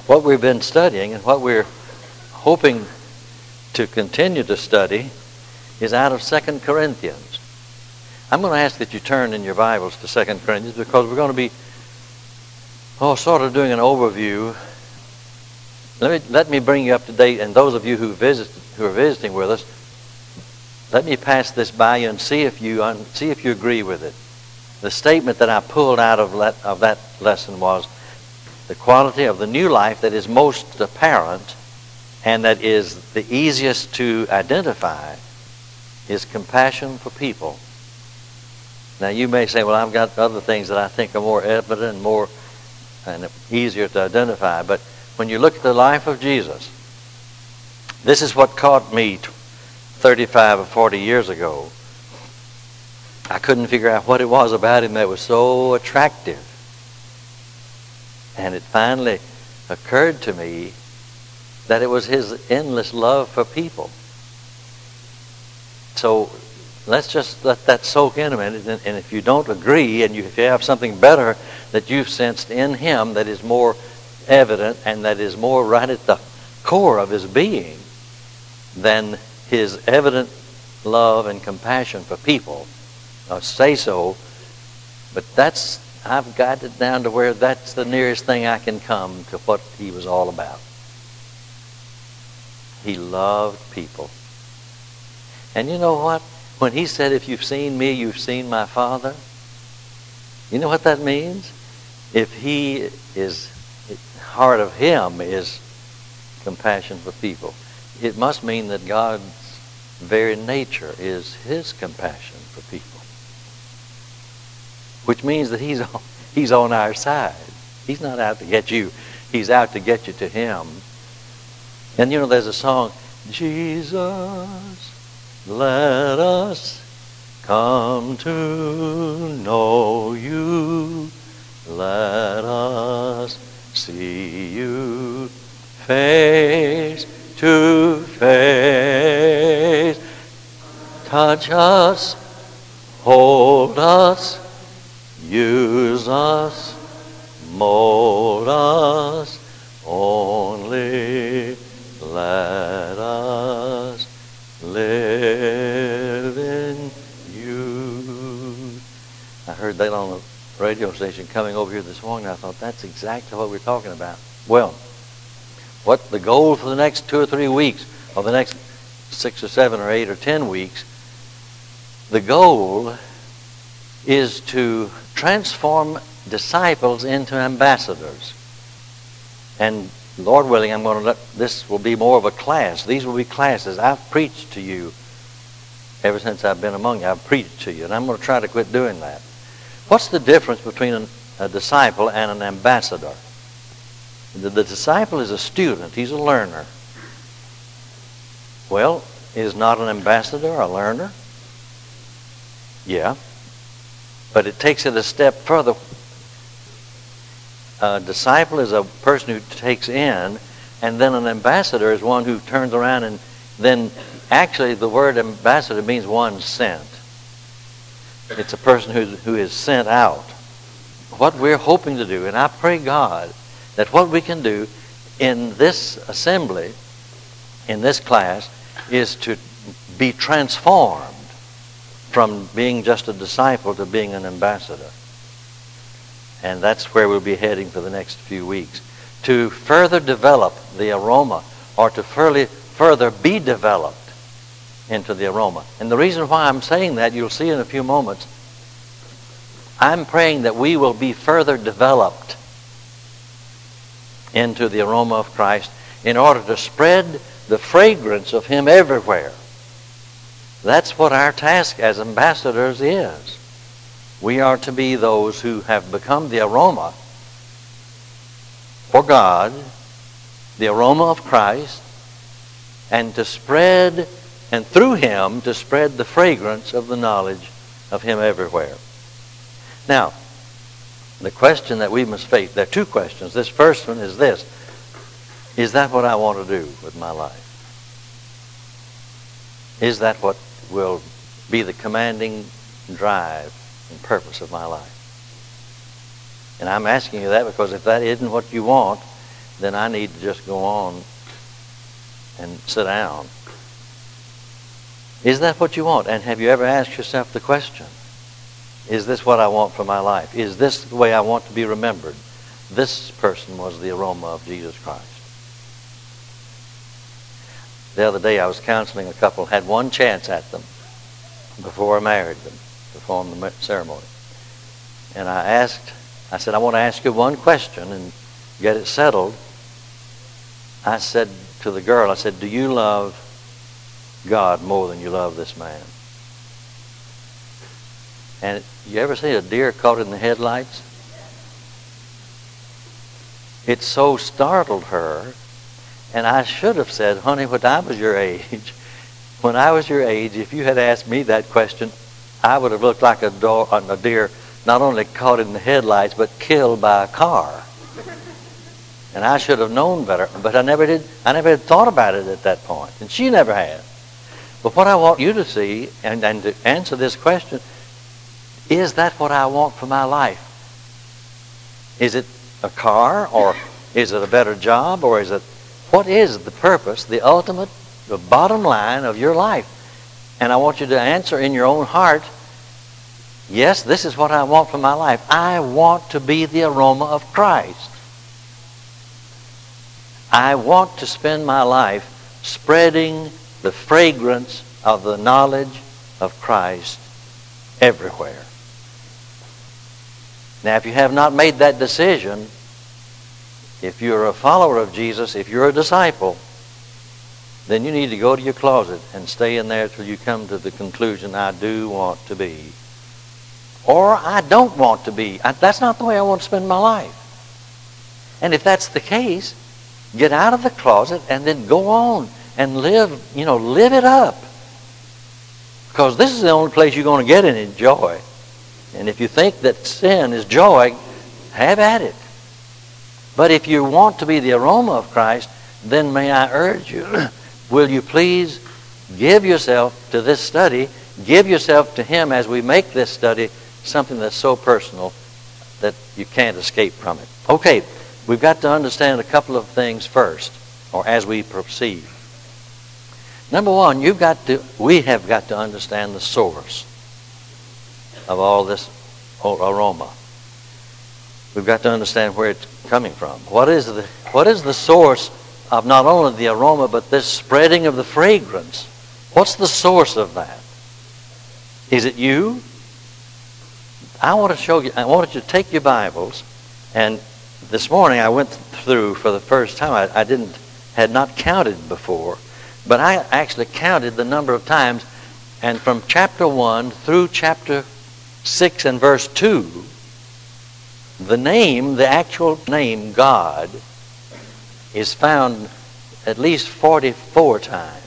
What we've been studying and what we're hoping to continue to study is out of 2 Corinthians. I'm going to ask that you turn in your Bibles to 2 Corinthians because we're going to be sort of doing an overview. Let me bring you up to date, and those of you who are visiting with us, let me pass this by you and see if you agree with it. The statement that I pulled out of that lesson was the quality of the new life that is most apparent and that is the easiest to identify is compassion for people. Now you may say, well, I've got other things that I think are more evident and easier to identify, but when you look at the life of Jesus, this is what caught me 35 or 40 years ago. I couldn't figure out what it was about him that was so attractive. And it finally occurred to me that it was his endless love for people. So let's just let that soak in a minute. And if you don't agree, and if you have something better that you've sensed in him that is more evident and that is more right at the core of his being than his evident love and compassion for people, say so. But I've got it down to where that's the nearest thing I can come to what he was all about. He loved people. And you know what? When he said, if you've seen me, you've seen my Father, you know what that means? If heart of him is compassion for people, it must mean that God's very nature is his compassion for people. Which means that he's on our side. He's not out to get you. He's out to get you to him. And you know, there's a song, Jesus, let us come to know you. Let us see you face to face. Touch us, hold us, use us, mold us, only let us live in you. I heard that on the radio station coming over here this morning. I thought that's exactly what we're talking about. Well, what the goal for the next 2 or 3 weeks, or the next 6 or 7 or 8 or 10 weeks, the goal is to transform disciples into ambassadors. And Lord willing, this will be more of a class. These will be classes. I've preached to you ever since I've been among you. I've preached to you, and I'm going to try to quit doing that. What's the difference between a disciple and an ambassador? The disciple is a student. He's a learner. Well, is not an ambassador a learner? Yeah. But it takes it a step further. A disciple is a person who takes in, and then an ambassador is one who turns around and then, actually the word ambassador means one sent. It's a person who is sent out. What we're hoping to do, and I pray God that what we can do in this assembly, in this class, is to be transformed from being just a disciple to being an ambassador. And that's where we'll be heading for the next few weeks. To further develop the aroma, or to further be developed into the aroma. And the reason why I'm saying that, you'll see in a few moments, I'm praying that we will be further developed into the aroma of Christ in order to spread the fragrance of him everywhere. That's what our task as ambassadors is. We are to be those who have become the aroma for God, the aroma of Christ, and to spread, and through him, to spread the fragrance of the knowledge of him everywhere. Now, the question that we must face, there are 2 questions. This first one is this: is that what I want to do with my life? Is that what will be the commanding drive and purpose of my life? And I'm asking you that because if that isn't what you want, then I need to just go on and sit down. Is that what you want? And have you ever asked yourself the question, is this what I want for my life? Is this the way I want to be remembered? This person was the aroma of Jesus Christ. The other day I was counseling a couple, had one chance at them before I married them, performed the ceremony. And I said, I want to ask you one question and get it settled. I said to the girl, I said, do you love God more than you love this man? And you ever see a deer caught in the headlights? It so startled her. And I should have said, honey, when I was your age, if you had asked me that question, I would have looked like a deer not only caught in the headlights, but killed by a car. And I should have known better, but I never did. I never had thought about it at that point, and she never had. But what I want you to see, and to answer this question, is that what I want for my life? Is it a car, or is it a better job, or is it, what is the purpose, the ultimate, the bottom line of your life? And I want you to answer in your own heart, yes, this is what I want for my life. I want to be the aroma of Christ. I want to spend my life spreading the fragrance of the knowledge of Christ everywhere. Now, if you have not made that decision, if you're a follower of Jesus, if you're a disciple, then you need to go to your closet and stay in there till you come to the conclusion, I do want to be. Or I don't want to be. That's not the way I want to spend my life. And if that's the case, get out of the closet and then go on and live it up. Because this is the only place you're going to get any joy. And if you think that sin is joy, have at it. But if you want to be the aroma of Christ, then may I urge you, will you please give yourself to this study, give yourself to Him as we make this study something that's so personal that you can't escape from it. Okay, we've got to understand a couple of things first, or as we proceed. Number one, we have got to understand the source of all this aroma. We've got to understand where it's coming from. What is the source of not only the aroma, but this spreading of the fragrance? What's the source of that? Is it you? I want you to take your Bibles, and this morning I went through for the first time. I had not counted before, but I actually counted the number of times, and from chapter 1 through chapter 6 and verse 2, the actual name God is found at least 44 times.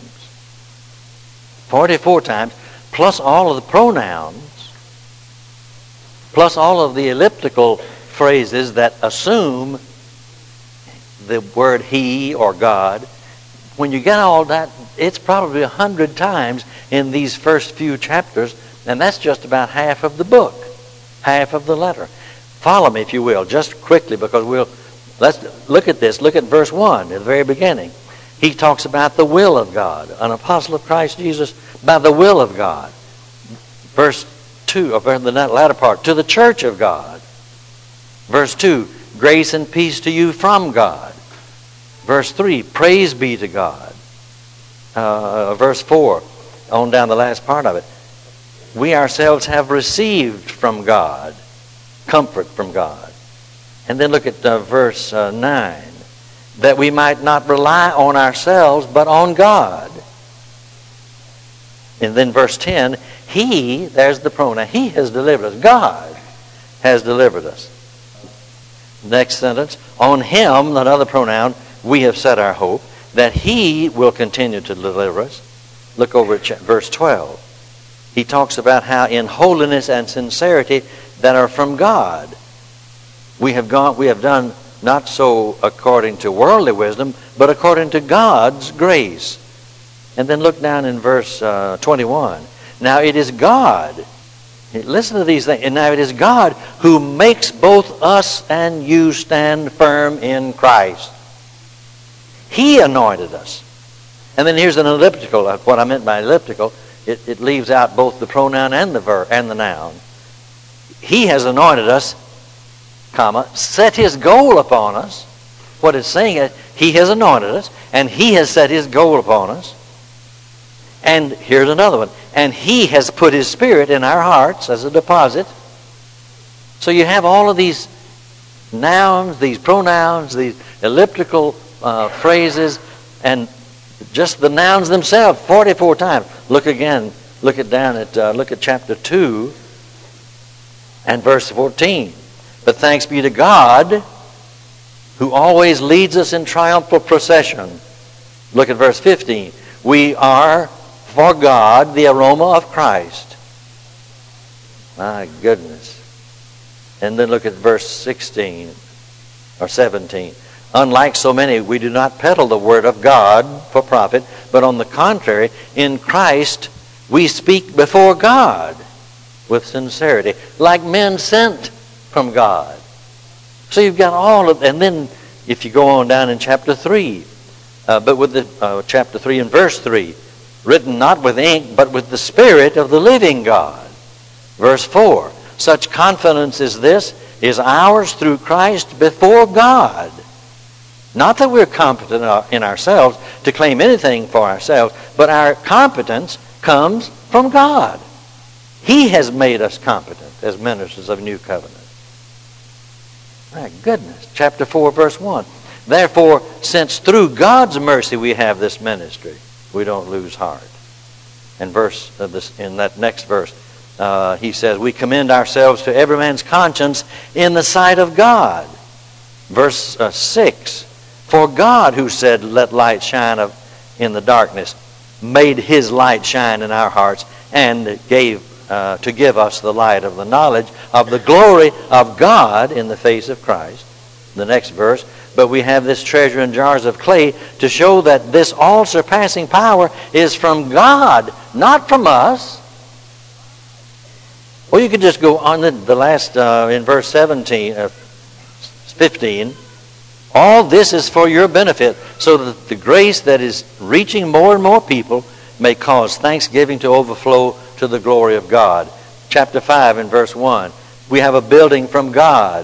44 times, plus all of the pronouns, plus all of the elliptical phrases that assume the word He or God. When you get all that, it's probably 100 times in these first few chapters, and that's just about half of the book, half of the letter. Follow me, if you will, just quickly, because let's look at this. Look at verse 1 at the very beginning. He talks about the will of God, an apostle of Christ Jesus by the will of God. Verse 2, or the latter part, to the church of God. Verse 2, grace and peace to you from God. Verse 3, praise be to God. Verse 4, on down the last part of it, we ourselves have received from God comfort from God. And then look at verse 9, that we might not rely on ourselves but on God. And then verse 10, He, there's the pronoun, He has delivered us. God has delivered us. Next sentence, on Him, another pronoun, we have set our hope, that He will continue to deliver us. Look over at verse 12. He talks about how in holiness and sincerity that are from God, we have done not so according to worldly wisdom, but according to God's grace. And then look down in verse 21. Now it is God, listen to these things, and now it is God who makes both us and you stand firm in Christ. He anointed us. And then here's an elliptical. What I meant by elliptical, it leaves out both the pronoun and the verb and the noun. He has anointed us, comma, set his goal upon us. What it's saying is, he has anointed us, and he has set his goal upon us. And here's another one. And he has put his Spirit in our hearts as a deposit. So you have all of these nouns, these pronouns, these elliptical phrases, and just the nouns themselves 44 times. Look again. Look at chapter 2 and verse 14. But thanks be to God, who always leads us in triumphal procession. Look at verse 15. We are for God the aroma of Christ. My goodness. And then look at verse 16 or 17. Unlike so many, we do not peddle the word of God for profit, but on the contrary, in Christ we speak before God with sincerity, like men sent from God. So you've got all of, and then if you go on down in chapter 3, but with the chapter 3 and verse 3, written not with ink, but with the Spirit of the living God. Verse 4, such confidence as this is ours through Christ before God. Not that we're competent in ourselves to claim anything for ourselves, but our competence comes from God. He has made us competent as ministers of a new covenant. My goodness. Chapter 4, verse 1. Therefore, since through God's mercy we have this ministry, we don't lose heart. And in that next verse, he says, we commend ourselves to every man's conscience in the sight of God. Verse 6, for God who said, let light shine in the darkness, made his light shine in our hearts and gave to give us the light of the knowledge of the glory of God in the face of Christ. The next verse, but we have this treasure in jars of clay to show that this all-surpassing power is from God, not from us. Well, you could just go on the last, in verse 15, all this is for your benefit, so that the grace that is reaching more and more people may cause thanksgiving to overflow to the glory of God. Chapter 5 and verse 1. We have a building from God.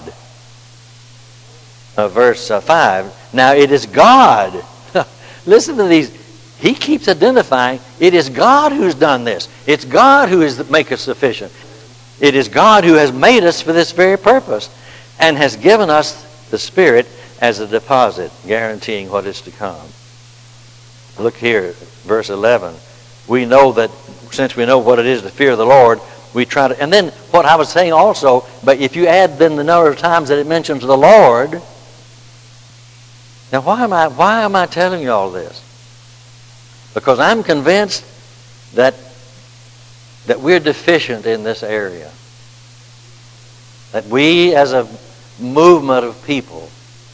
Verse 5. Now it is God. Listen to these. He keeps identifying it is God who's done this. It's God who is make us sufficient. It is God who has made us for this very purpose and has given us the Spirit as a deposit, guaranteeing what is to come. Look here, verse 11. We know that since we know what it is to fear the Lord, we try to... And then what I was saying also, but if you add then the number of times that it mentions the Lord... Now why am I telling you all this? Because I'm convinced that we're deficient in this area. That we as a movement of people...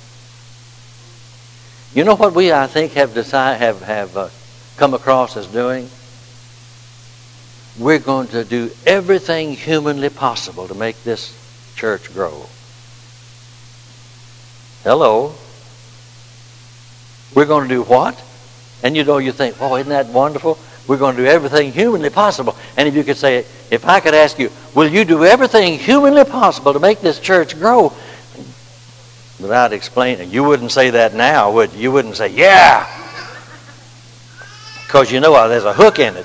You know what we, I think, have come across as doing? We're going to do everything humanly possible to make this church grow. Hello. We're going to do what? And you think, oh, isn't that wonderful? We're going to do everything humanly possible. And if you could say, if I could ask you, will you do everything humanly possible to make this church grow? Without explaining, you wouldn't say that now, would you? You wouldn't say, yeah. Because you know there's a hook in it.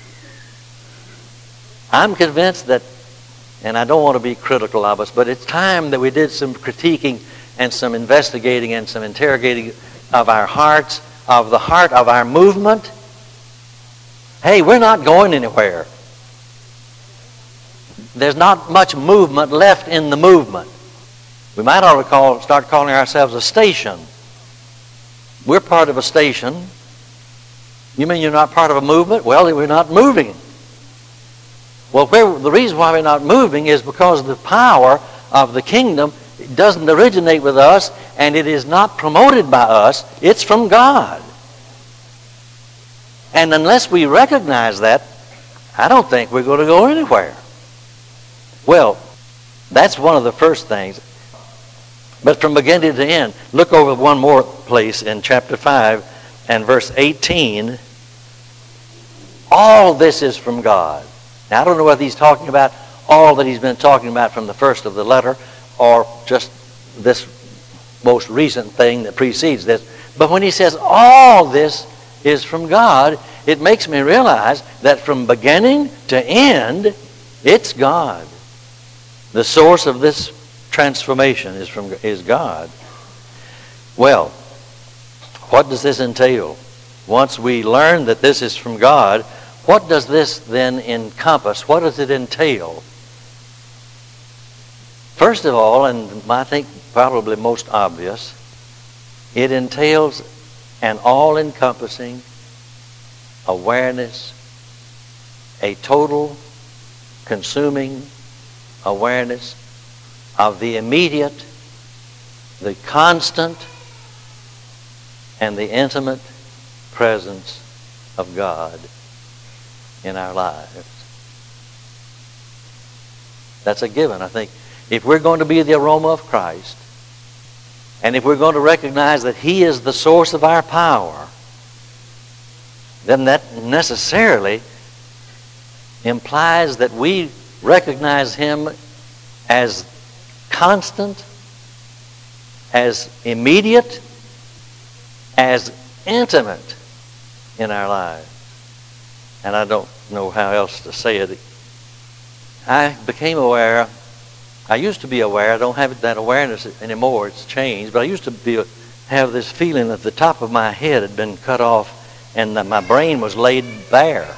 I'm convinced that, and I don't want to be critical of us, but it's time that we did some critiquing and some investigating and some interrogating of our hearts, of the heart of our movement. Hey, we're not going anywhere. There's not much movement left in the movement. We might ought to start calling ourselves a station. We're part of a station. You mean you're not part of a movement? Well, we're not moving. Well, the reason why we're not moving is because the power of the kingdom doesn't originate with us, and it is not promoted by us. It's from God. And unless we recognize that, I don't think we're going to go anywhere. Well, that's one of the first things. But from beginning to end, look over one more place in chapter 5 and verse 18. All this is from God. Now, I don't know whether he's talking about all that he's been talking about from the first of the letter or just this most recent thing that precedes this. But when he says all this is from God, it makes me realize that from beginning to end, it's God. The source of this transformation is God. Well, what does this entail? Once we learn that this is from God, what does this then encompass? What does it entail? First of all, and I think probably most obvious, it entails an all-encompassing awareness, a total, consuming awareness of the immediate, the constant, and the intimate presence of God in our lives. That's a given, I think. If we're going to be the aroma of Christ, and if we're going to recognize that He is the source of our power, then that necessarily implies that we recognize Him as constant, as immediate, as intimate in our lives. And I don't know how else to say it. I became aware, I used to be aware, I don't have that awareness anymore, it's changed, but I used to have this feeling that the top of my head had been cut off and that my brain was laid bare.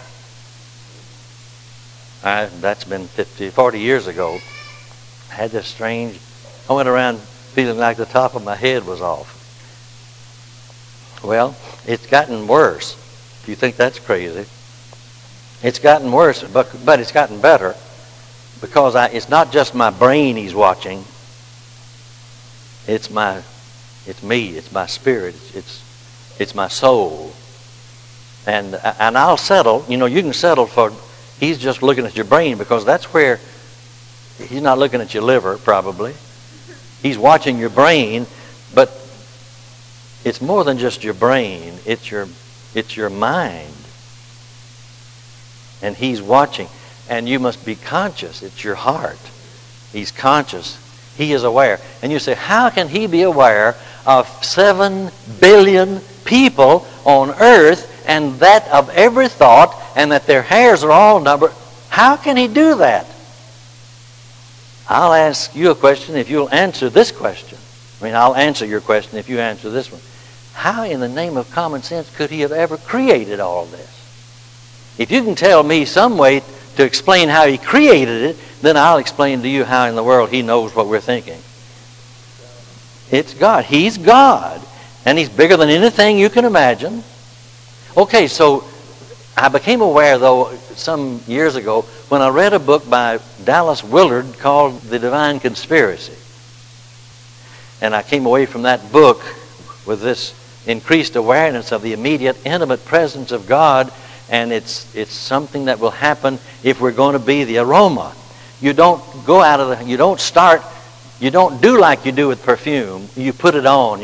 That's been 40 years ago. I had this strange, I went around feeling like the top of my head was off. Well, it's gotten worse. If you think that's crazy. It's gotten worse, but it's gotten better, because it's not just my brain He's watching. It's me, it's my spirit, it's my soul. And I'll settle, you can settle for He's just looking at your brain, because that's where He's not looking at your liver, probably. He's watching your brain, but it's more than just your brain. It's your mind. And He's watching. And you must be conscious. It's your heart. He's conscious. He is aware. And you say, how can He be aware of 7 billion people on earth, and that of every thought, and that their hairs are all numbered? How can He do that? I'll ask you a question if you'll answer this question. I'll answer your question if you answer this one. How in the name of common sense could He have ever created all this? If you can tell me some way to explain how He created it, then I'll explain to you how in the world He knows what we're thinking. It's God. He's God. And He's bigger than anything you can imagine. Okay, so I became aware, though, some years ago when I read a book by Dallas Willard called The Divine Conspiracy. And I came away from that book with this increased awareness of the immediate, intimate presence of God, and it's something that will happen if we're going to be the aroma. You don't go out of you don't do like you do with perfume. You put it on,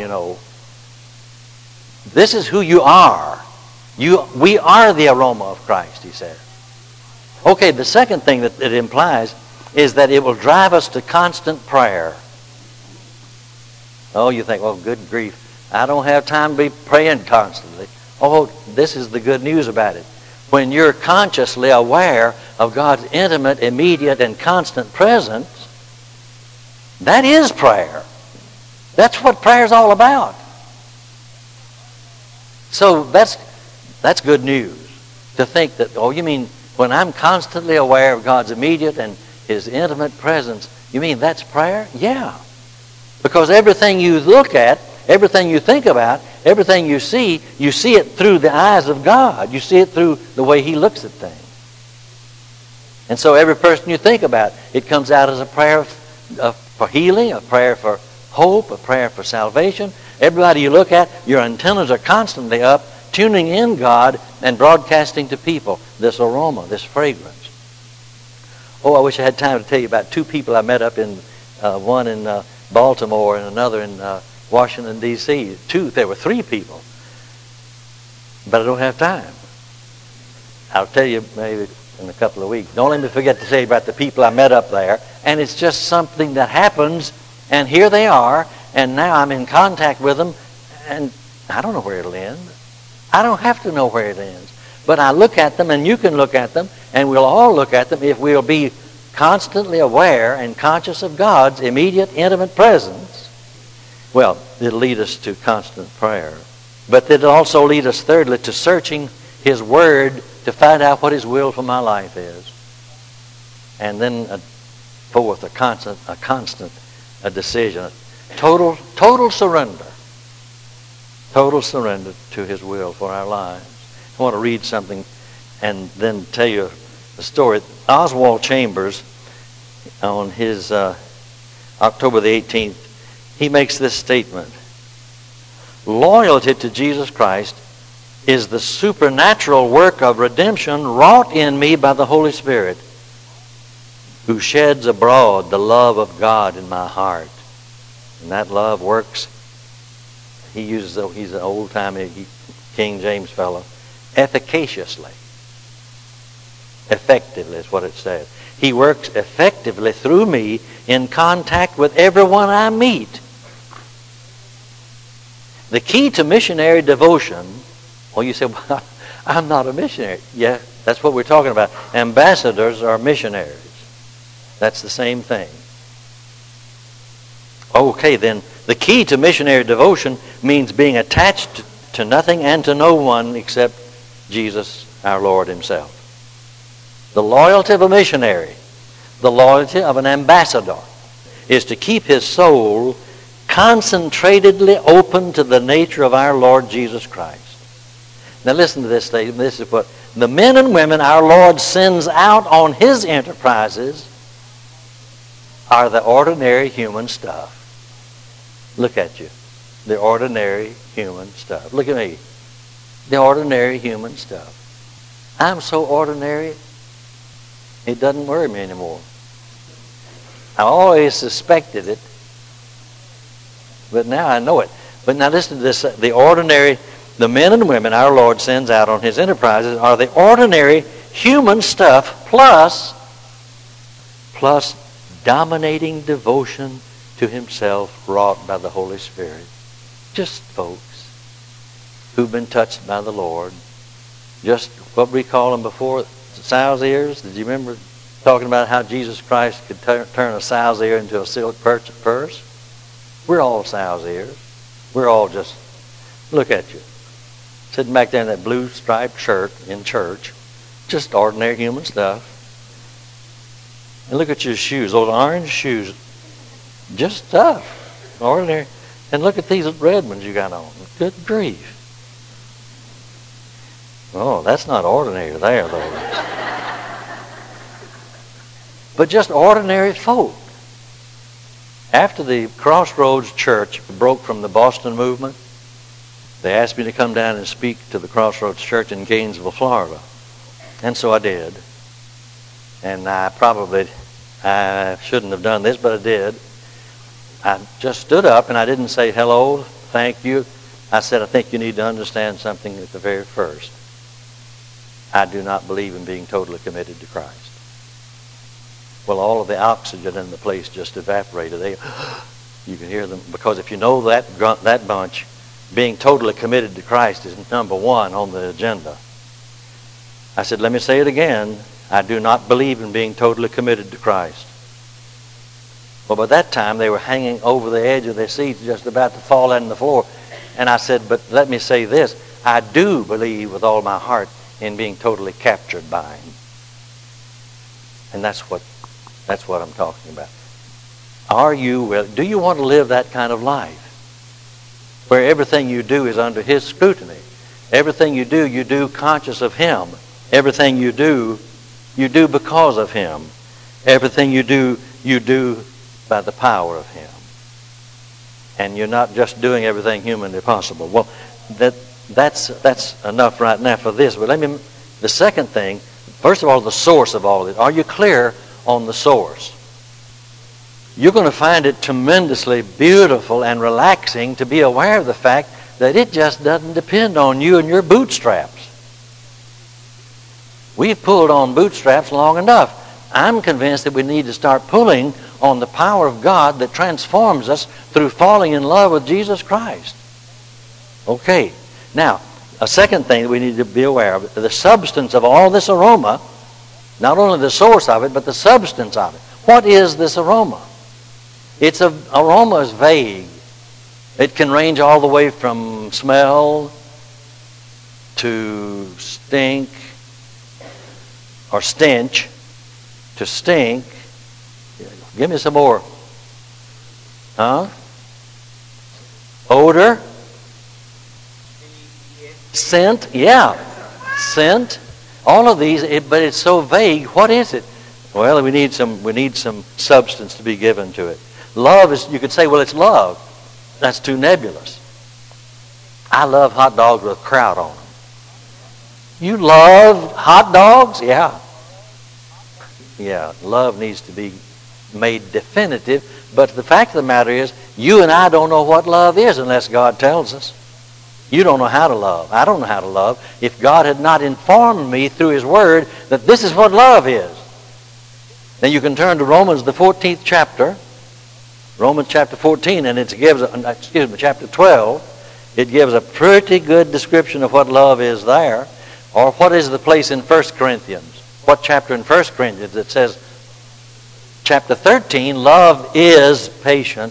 This is who you are. We are the aroma of Christ, he said. Okay, the second thing that it implies is that it will drive us to constant prayer. Oh, you think, well, good grief, I don't have time to be praying constantly. Oh, this is the good news about it. When you're consciously aware of God's intimate, immediate, and constant presence, that is prayer. That's what prayer is all about. So that's good news. To think that, oh, you mean when I'm constantly aware of God's immediate and His intimate presence, you mean that's prayer? Yeah. Because everything you look at, everything you think about, everything you see it through the eyes of God. You see it through the way He looks at things. And so every person you think about, it comes out as a prayer for healing, a prayer for hope, a prayer for salvation. Everybody you look at, your antennas are constantly up, tuning in God and broadcasting to people this aroma, this fragrance. Oh, I wish I had time to tell you about 2 people I met up in, one in Baltimore and another in Washington, D.C. There were 3 people. But I don't have time. I'll tell you maybe in a couple of weeks. Don't let me forget to say about the people I met up there. And it's just something that happens, and here they are, and now I'm in contact with them, and I don't know where it'll end. I don't have to know where it ends. But I look at them, and you can look at them, and we'll all look at them if we'll be constantly aware and conscious of God's immediate, intimate presence. Well, it'll lead us to constant prayer. But it'll also lead us, thirdly, to searching His Word to find out what His will for my life is. And then, fourth, a constant decision. Total surrender. Total surrender to His will for our lives. I want to read something and then tell you a story. Oswald Chambers, on his October the 18th, he makes this statement. Loyalty to Jesus Christ is the supernatural work of redemption wrought in me by the Holy Spirit, who sheds abroad the love of God in my heart. And that love works, he's an old-timey King James fellow, efficaciously. Effectively is what it says. He works effectively through me in contact with everyone I meet. The key to missionary devotion, well, you say, well, I'm not a missionary. Yeah, that's what we're talking about. Ambassadors are missionaries. That's the same thing. Okay, then, the key to missionary devotion means being attached to nothing and to no one except Jesus, our Lord Himself. The loyalty of a missionary, the loyalty of an ambassador, is to keep his soul concentratedly open to the nature of our Lord Jesus Christ. Now listen to this statement. This is what the men and women our Lord sends out on His enterprises are the ordinary human stuff. Look at you. The ordinary human stuff. Look at me. The ordinary human stuff. I'm so ordinary, it doesn't worry me anymore. I always suspected it, but now I know it. But now listen to this. The men and women our Lord sends out on His enterprises are the ordinary human stuff plus dominating devotion to Himself wrought by the Holy Spirit. Just folks who've been touched by the Lord. Just what we call them before, sow's ears. Did you remember talking about how Jesus Christ could turn a sow's ear into a silk purse? We're all sow's ears. We're all just, look at you. Sitting back there in that blue striped shirt in church. Just ordinary human stuff. And look at your shoes, those orange shoes. Just stuff. Ordinary. And look at these red ones you got on. Good grief. Oh, that's not ordinary there, though. But just ordinary folk. After the Crossroads Church broke from the Boston movement, they asked me to come down and speak to the Crossroads Church in Gainesville, Florida. And so I did. And I shouldn't have done this, but I did. I just stood up and I didn't say hello, thank you. I said, I think you need to understand something at the very first. I do not believe in being totally committed to Christ. Well, all of the oxygen in the place just evaporated. You can hear them, because if you know that bunch, being totally committed to Christ is number one on the agenda. I said, let me say it again. I do not believe in being totally committed to Christ. Well, by that time, they were hanging over the edge of their seats, just about to fall on the floor. And I said, but let me say this. I do believe with all my heart in being totally captured by Him. And that's what I'm talking about. Do you want to live that kind of life? Where everything you do is under His scrutiny. Everything you do conscious of Him. Everything you do because of Him. Everything you do by the power of Him. And you're not just doing everything humanly possible. Well, that's enough right now for this. But the second thing, first of all, the source of all of this. Are you clear on the source? you're going to find it tremendously beautiful and relaxing to be aware of the fact that it just doesn't depend on you and your bootstraps. We've pulled on bootstraps long enough. I'm convinced that we need to start pulling on the power of God that transforms us through falling in love with Jesus Christ. Okay. Now, a second thing that we need to be aware of, the substance of all this aroma, not only the source of it, but the substance of it. What is this aroma? Aroma is vague. It can range all the way from smell to stink, or stench to stink. Give me some more. Huh? Odor? Scent? Yeah. Scent. All of these, but it's so vague. What is it? Well, we need some substance to be given to it. Love is, you could say, well, it's love. That's too nebulous. I love hot dogs with kraut on them. You love hot dogs? Yeah. Yeah, love needs to be made definitive. But the fact of the matter is, you and I don't know what love is unless God tells us. You don't know how to love. I don't know how to love. If God had not informed me through His Word that this is what love is. Then you can turn to Romans, the 14th chapter. Romans chapter 14, and chapter 12. It gives a pretty good description of what love is there. Or what is the place in 1 Corinthians? What chapter in 1 Corinthians that says, chapter 13, love is patient,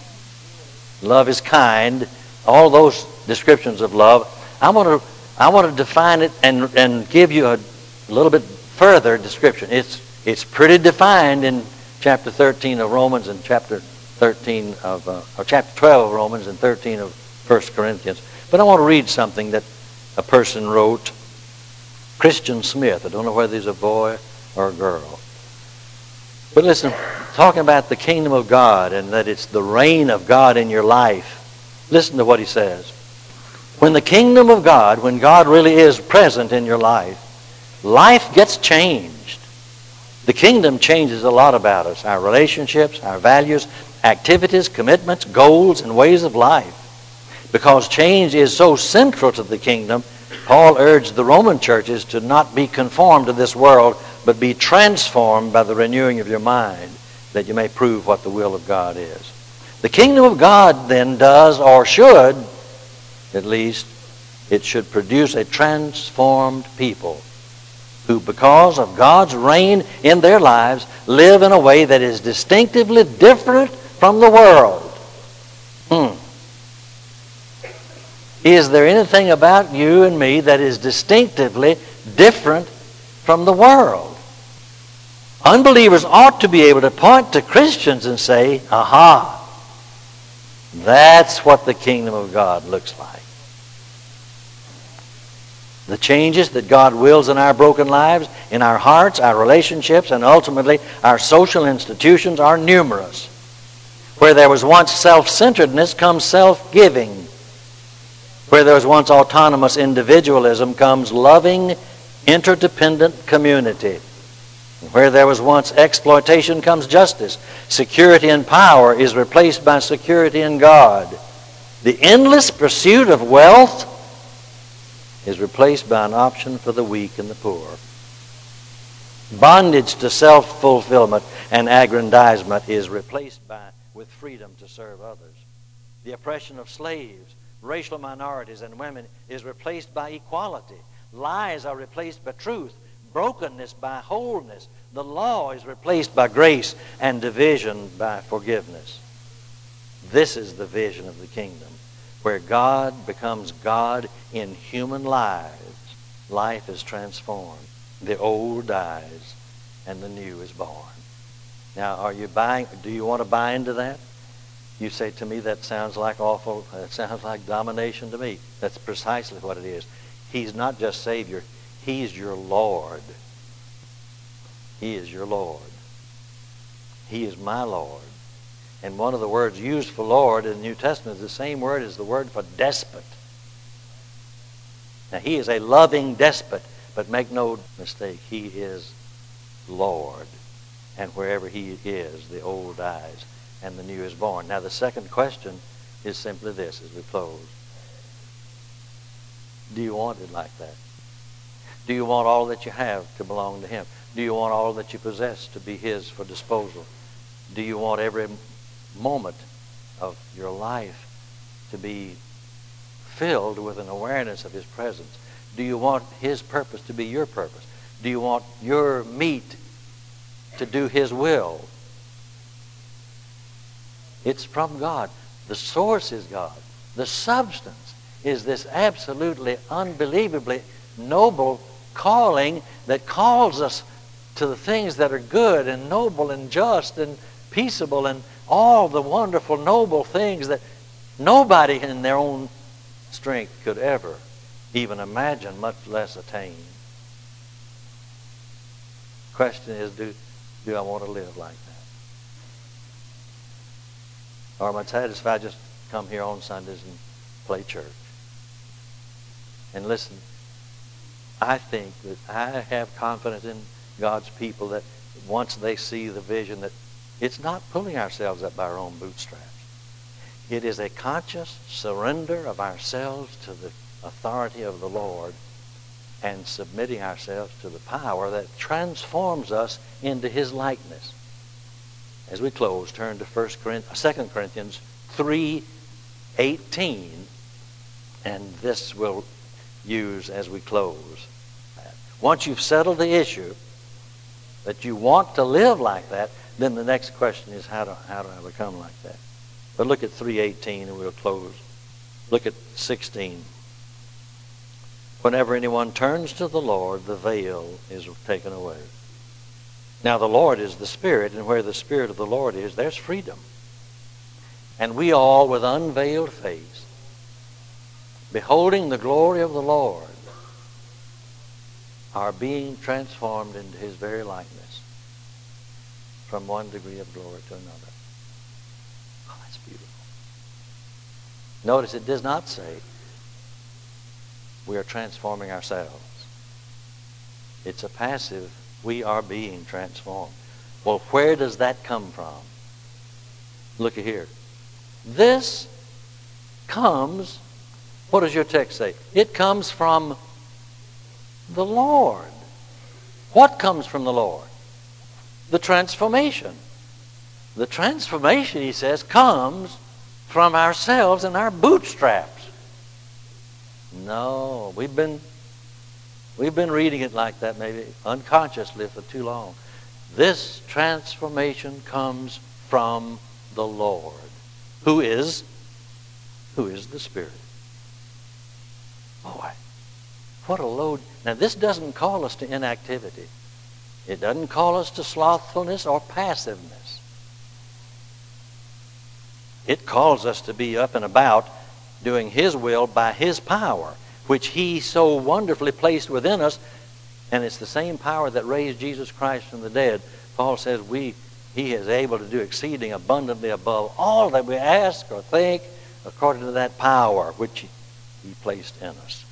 love is kind, all those descriptions of love. I want to define it and give you a little bit further description. It's pretty defined in chapter 13 of Romans and chapter 13 or chapter 12 of Romans and 13 of 1 Corinthians. But I want to read something that a person wrote. Christian Smith. I don't know whether he's a boy or a girl. But listen, talking about the kingdom of God and that it's the reign of God in your life, listen to what he says. When the kingdom of God, when God really is present in your life, life gets changed. The kingdom changes a lot about us, our relationships, our values, activities, commitments, goals, and ways of life. Because change is so central to the kingdom, Paul urged the Roman churches to not be conformed to this world, but be transformed by the renewing of your mind, that you may prove what the will of God is. The kingdom of God then does, or should, at least, it should produce a transformed people who, because of God's reign in their lives, live in a way that is distinctively different from the world. Is there anything about you and me that is distinctively different from the world? Unbelievers ought to be able to point to Christians and say, aha, that's what the kingdom of God looks like. The changes that God wills in our broken lives, in our hearts, our relationships, and ultimately our social institutions are numerous. Where there was once self-centeredness comes self-giving. Where there was once autonomous individualism comes loving, interdependent community. Where there was once exploitation comes justice. Security and power is replaced by security in God. The endless pursuit of wealth is replaced by an option for the weak and the poor. Bondage to self-fulfillment and aggrandizement is replaced with freedom to serve others. The oppression of slaves, racial minorities, and women is replaced by equality. Lies are replaced by truth. Brokenness by wholeness. The law is replaced by grace, and division by forgiveness. This is the vision of the kingdom, where God becomes God in human lives. Life is transformed. The old dies, and the new is born. Now, are you buying? Do you want to buy into that? You say to me, that sounds like domination to me. That's precisely what it is. He's not just Savior. He's your Lord. He is your Lord. He is my Lord. And one of the words used for Lord in the New Testament is the same word as the word for despot. Now, He is a loving despot, but make no mistake, He is Lord. And wherever he is, the old dies and the new is born. Now the second question is simply this as we close. Do you want it like that? Do you want all that you have to belong to him? Do you want all that you possess to be his for disposal? Do you want every moment of your life to be filled with an awareness of his presence? Do you want his purpose to be your purpose? Do you want your meat to do his will? It's from God. The source is God. The substance is this absolutely, unbelievably noble calling that calls us to the things that are good and noble and just and peaceable and all the wonderful, noble things that nobody in their own strength could ever even imagine, much less attain. The question is, do I want to live like that? Or am I satisfied just come here on Sundays and play church? And listen, I think that I have confidence in God's people that once they see the vision that it's not pulling ourselves up by our own bootstraps. It is a conscious surrender of ourselves to the authority of the Lord and submitting ourselves to the power that transforms us into his likeness. As we close, turn to 2 Corinthians 3:18, and this we'll use as we close. Once you've settled the issue that you want to live like that, then the next question is, how do I become like that? But look at 3:18 and we'll close. Look at 16. Whenever anyone turns to the Lord, the veil is taken away. Now the Lord is the Spirit, and where the Spirit of the Lord is, there's freedom. And we all, with unveiled face, beholding the glory of the Lord, are being transformed into his very likeness from one degree of glory to another. Oh, that's beautiful. Notice it does not say we are transforming ourselves. It's a passive, we are being transformed. Well, where does that come from? Look at here. This comes, what does your text say? It comes from the Lord. What comes from the Lord? The transformation. The transformation, he says, comes from ourselves and our bootstraps. No, we've been reading it like that, maybe unconsciously for too long. This transformation comes from the Lord, who is the Spirit. Boy, what a load. Now, this doesn't call us to inactivity. It doesn't call us to slothfulness or passiveness. It calls us to be up and about doing his will by his power, which he so wonderfully placed within us. And it's the same power that raised Jesus Christ from the dead. Paul says he is able to do exceeding abundantly above all that we ask or think, according to that power which he placed in us.